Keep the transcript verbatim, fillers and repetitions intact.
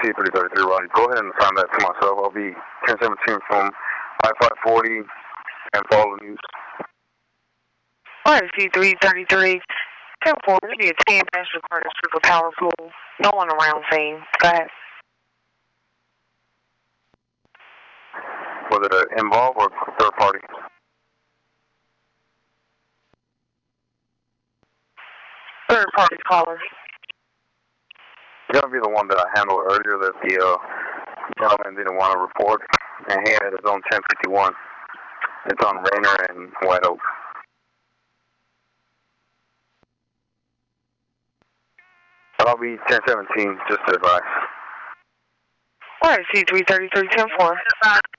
C three thirty-three, Roddy. Go ahead and assign that to myself. I'll be ten seventeen from I five forty and follow the news. Alright, C three thirty-three. ten four, we need a ten passenger car that's super powerful. No one around scene. Go ahead. Was it an involved or third party? Third party caller. It's gonna be the one that I handled earlier that the uh, gentleman didn't want to report, and he had his own ten fifty-one. It's on Rainer and White Oak. I'll be ten seventeen, just to advise. Alright, C three thirty-three, ten four.